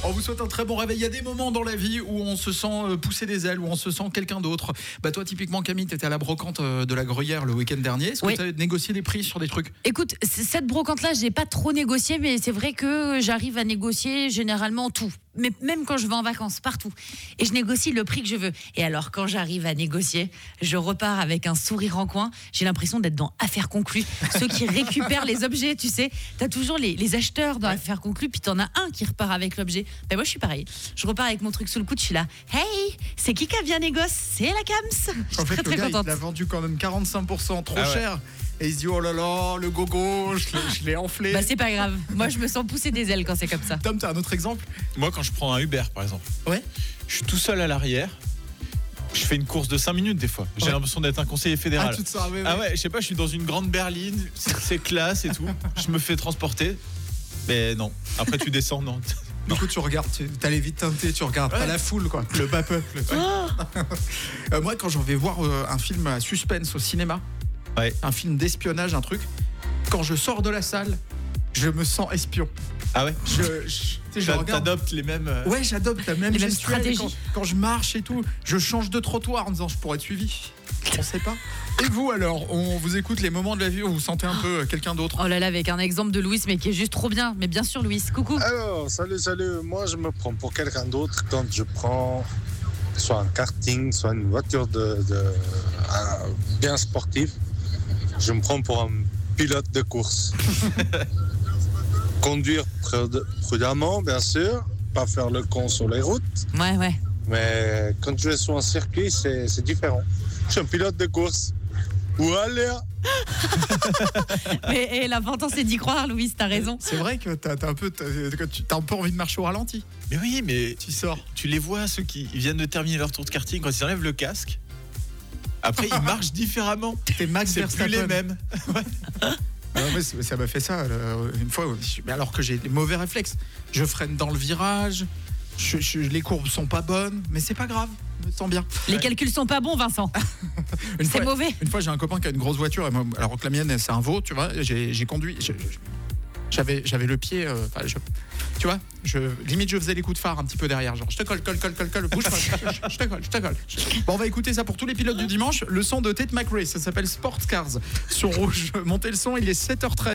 On vous souhaite un très bon réveil. Il y a des moments dans la vie où on se sent pousser des ailes, où on se sent quelqu'un d'autre. Bah toi, typiquement, Camille, t'étais à la brocante de la Gruyère le week-end dernier. Est-ce que tu as négocié des prix sur des trucs ? Écoute, cette brocante-là, j'ai pas trop négocié, mais c'est vrai que j'arrive à négocier généralement tout. Mais même quand je vais en vacances, partout. Et je négocie le prix que je veux. Et alors, quand j'arrive à négocier, je repars avec un sourire en coin. J'ai l'impression d'être dans Affaires conclues. Ceux qui récupèrent les objets, tu sais. T'as toujours les acheteurs dans Affaires conclues, puis t'en as un qui repart avec l'objet. Ben moi, je suis pareil. Je repars avec mon truc sous le coude, je suis là. Hey, c'est qui a bien négoce ? C'est la Cams. Je suis très, très contente. Il l'a vendu quand même 45% trop cher. Et il se dit, oh là là, le gogo, je l'ai enflé. Bah c'est pas grave, moi je me sens pousser des ailes quand c'est comme ça. Tom, t'as un autre exemple ? Moi, quand je prends un Uber, par exemple, je suis tout seul à l'arrière. Je fais une course de 5 minutes des fois. J'ai l'impression d'être un conseiller fédéral. Ah, tout ça, je sais pas, je suis dans une grande berline, c'est classe et tout. Je me fais transporter. Mais non, après tu descends, non. Du coup, tu regardes, t'as les vides teintées, tu regardes pas la foule, quoi. Le bas peuple. Moi, quand j'en vais voir un film à suspense au cinéma, un film d'espionnage, un truc, quand je sors de la salle, je me sens espion. Ah ouais. T'adoptes les mêmes. Ouais, j'adopte la même les mêmes gestuelle. stratégies. Quand je marche et tout, je change de trottoir en disant je pourrais être suivi. On sait pas. Et vous alors, on vous écoute les moments de la vie où vous sentez un peu quelqu'un d'autre. Oh là là, avec un exemple de Louis, mais qui est juste trop bien. Mais bien sûr, Louis, coucou. Alors, salut. Moi, je me prends pour quelqu'un d'autre quand je prends soit un karting, soit une voiture bien sportive. Je me prends pour un pilote de course. Conduire prudemment, bien sûr, pas faire le con sur les routes. Ouais. Mais quand je vais sur un circuit, c'est différent. Je suis un pilote de course. Voilà. Mais l'important, c'est d'y croire, Louis, t'as raison. C'est vrai que t'as un peu envie de marcher au ralenti. Mais oui, mais tu sors. Tu les vois, ceux qui viennent de terminer leur tour de karting, quand ils enlèvent le casque. Après, ils marchent différemment. C'est Max Verstappen. Plus les mêmes. Ça m'a fait ça une fois, mais alors que j'ai des mauvais réflexes. Je freine dans le virage, les courbes sont pas bonnes, mais c'est pas grave, je me sens bien. Les calculs sont pas bons, Vincent. C'est mauvais. Une fois, j'ai un copain qui a une grosse voiture, et moi, alors que la mienne, c'est un veau, tu vois, j'ai conduit. J'avais le pied, tu vois, limite je faisais les coups de phare un petit peu derrière, genre je te colle, bouge pas, je te colle. Bon, on va écouter ça pour tous les pilotes du dimanche, le son de Tate McRae, ça s'appelle Sports Cars sur Rouge. Montez le son, il est 7h13.